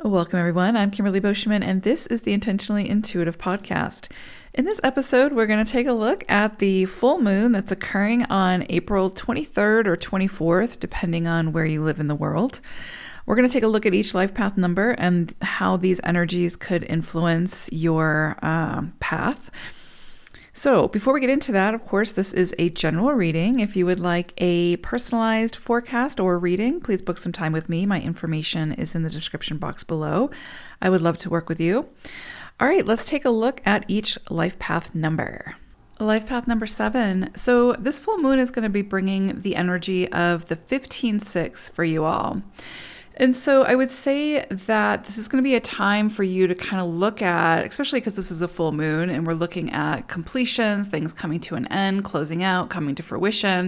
Welcome, everyone. I'm Kimberly Boschman, and this is the Intentionally Intuitive podcast. In this episode, we're going to take a look at the full moon that's occurring on April 23rd or 24th, depending on where you live in the world. We're going to take a look at each life path number and how these energies could influence your path. So before we get into that, of course, this is a general reading. If you would like a personalized forecast or reading, please book some time with me. My information is in the description box below. I would love to work with you. All right, let's take a look at each life path number. Life path number 7. So this full moon is going to be bringing the energy of the 15-6 for you all. And so I would say that this is going to be a time for you to kind of look at, especially because this is a full moon and we're looking at completions, things coming to an end, closing out, coming to fruition.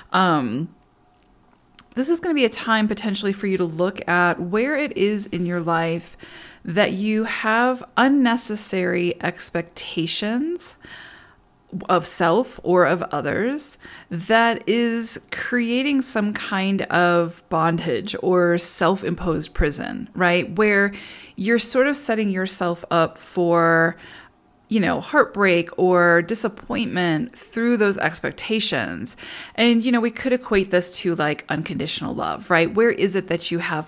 This is going to be a time potentially for you to look at where it is in your life that you have unnecessary expectations of self or of others that is creating some kind of bondage or self-imposed prison, right? Where you're sort of setting yourself up for, heartbreak or disappointment through those expectations. And, we could equate this to like unconditional love, right? Where is it that you have,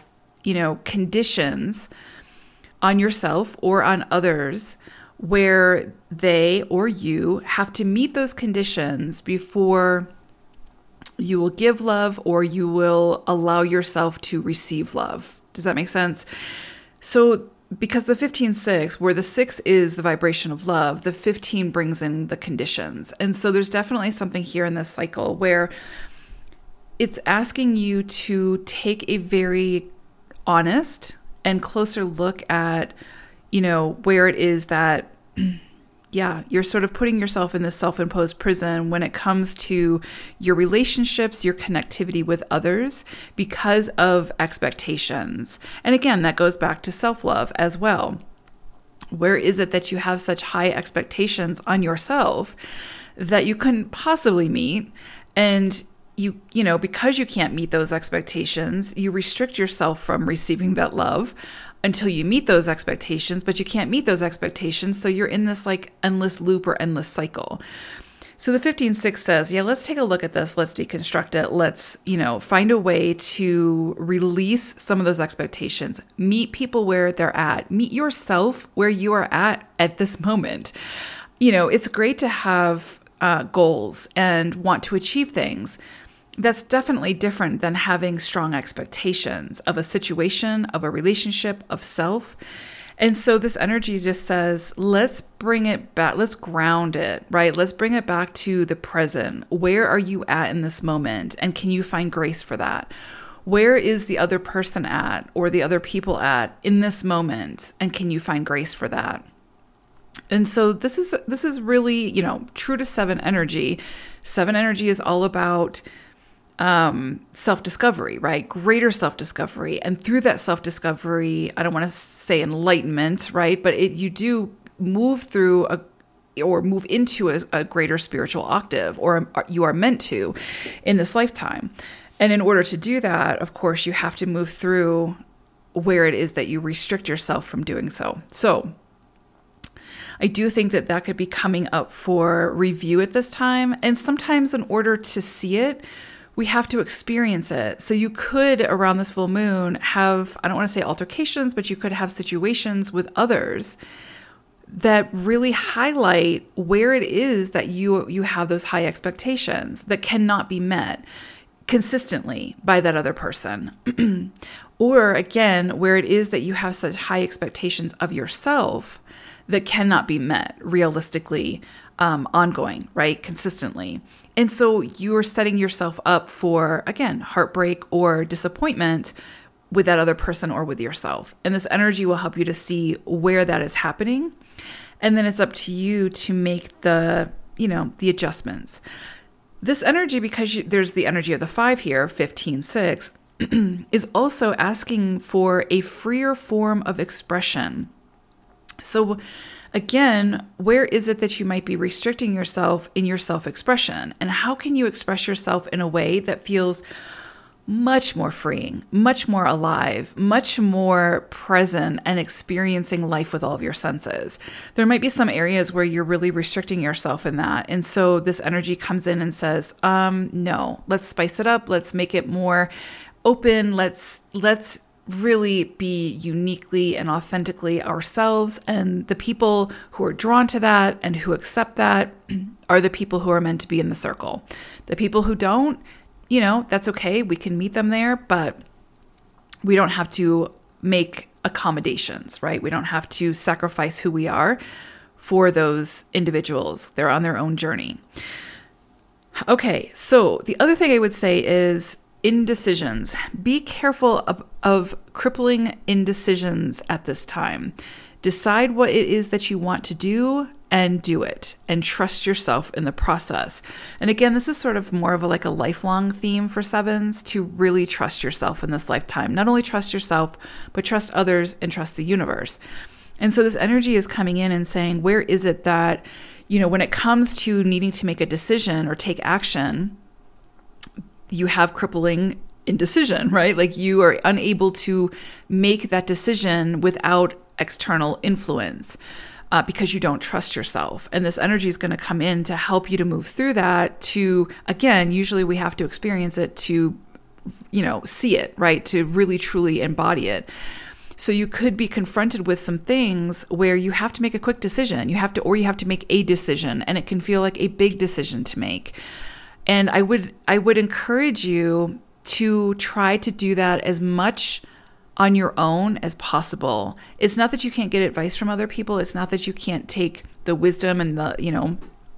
conditions on yourself or on others where they or you have to meet those conditions before you will give love or you will allow yourself to receive love. Does that make sense? So because the 15-6, where the 6 is the vibration of love, the 15 brings in the conditions. And so there's definitely something here in this cycle where it's asking you to take a very honest and closer look at where it is that, you're sort of putting yourself in this self-imposed prison when it comes to your relationships, your connectivity with others because of expectations. And again, that goes back to self-love as well. Where is it that you have such high expectations on yourself that you couldn't possibly meet? And because you can't meet those expectations, you restrict yourself from receiving that love until you meet those expectations, but you can't meet those expectations. So you're in this like endless loop or endless cycle. So the 15-6 says, let's take a look at this. Let's deconstruct it. Let's, find a way to release some of those expectations. Meet people where they're at. Meet yourself where you are at this moment. It's great to have goals and want to achieve things. That's definitely different than having strong expectations of a situation, of a relationship, of self. And so this energy just says, let's bring it back. Let's ground it, right? Let's bring it back to the present. Where are you at in this moment? And can you find grace for that? Where is the other person at or the other people at in this moment? And can you find grace for that? And so this is really, true to 7 energy. 7 energy is all about self-discovery, right? Greater self-discovery. And through that self-discovery, I don't want to say enlightenment, right? But you do move through move into a greater spiritual octave, or you are meant to in this lifetime. And in order to do that, of course, you have to move through where it is that you restrict yourself from doing so. So I do think that could be coming up for review at this time. And sometimes in order to see it, we have to experience it. So you could, around this full moon, have, I don't want to say altercations, but you could have situations with others that really highlight where it is that you have those high expectations that cannot be met consistently by that other person. Or again, where it is that you have such high expectations of yourself that cannot be met realistically, ongoing, right? Consistently. And so you're setting yourself up for, again, heartbreak or disappointment with that other person or with yourself. And this energy will help you to see where that is happening. And then it's up to you to make the adjustments. This energy, because there's the energy of the 5 here, 15-6, is also asking for a freer form of expression. So again, where is it that you might be restricting yourself in your self-expression? And how can you express yourself in a way that feels much more freeing, much more alive, much more present and experiencing life with all of your senses. There might be some areas where you're really restricting yourself in that. And so this energy comes in and says, no, let's spice it up. Let's make it more open. Let's really be uniquely and authentically ourselves. And the people who are drawn to that and who accept that are the people who are meant to be in the circle. The people who don't, that's okay. We can meet them there, but we don't have to make accommodations, right? We don't have to sacrifice who we are for those individuals. They're on their own journey. Okay, so the other thing I would say is indecisions. Be careful of crippling indecisions at this time. Decide what it is that you want to do and do it, and trust yourself in the process. And again, this is sort of more of a lifelong theme for sevens, to really trust yourself in this lifetime. Not only trust yourself, but trust others and trust the universe. And so this energy is coming in and saying, where is it that, when it comes to needing to make a decision or take action, you have crippling indecision, right? Like you are unable to make that decision without external influence because you don't trust yourself. And this energy is going to come in to help you to move through that, to, again, usually we have to experience it to, see it, right? To really, truly embody it. So you could be confronted with some things where you have to make a quick decision. You have to make a decision, and it can feel like a big decision to make. And I would encourage you to try to do that as much on your own as possible. It's not that you can't get advice from other people. It's not that you can't take the wisdom and the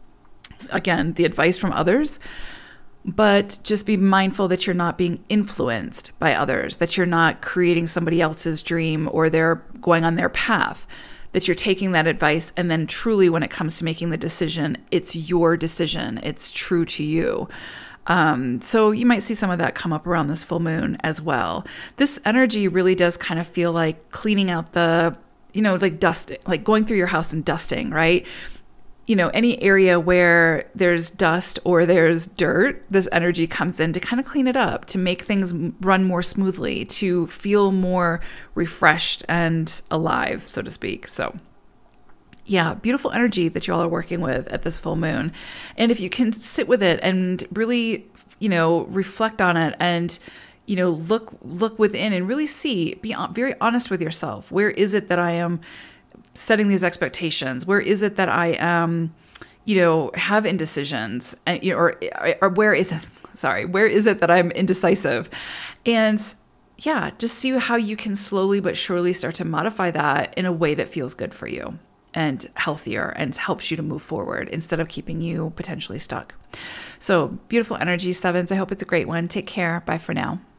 advice from others, but just be mindful that you're not being influenced by others, that you're not creating somebody else's dream or they're going on their path, that you're taking that advice, and then truly when it comes to making the decision, it's your decision. It's true to you. So you might see some of that come up around this full moon as well. This energy really does kind of feel like cleaning out the, dust, like going through your house and dusting, right? Any area where there's dust or there's dirt, this energy comes in to kind of clean it up, to make things run more smoothly, to feel more refreshed and alive, so to speak. So yeah, beautiful energy that you all are working with at this full moon. And if you can sit with it and really, reflect on it and, look within and really see, be very honest with yourself. Where is it that I am setting these expectations? Where is it that I am, have indecisions? And, or where is it that I'm indecisive? And yeah, just see how you can slowly but surely start to modify that in a way that feels good for you and healthier and helps you to move forward instead of keeping you potentially stuck. So beautiful energy, sevens. I hope it's a great one. Take care. Bye for now.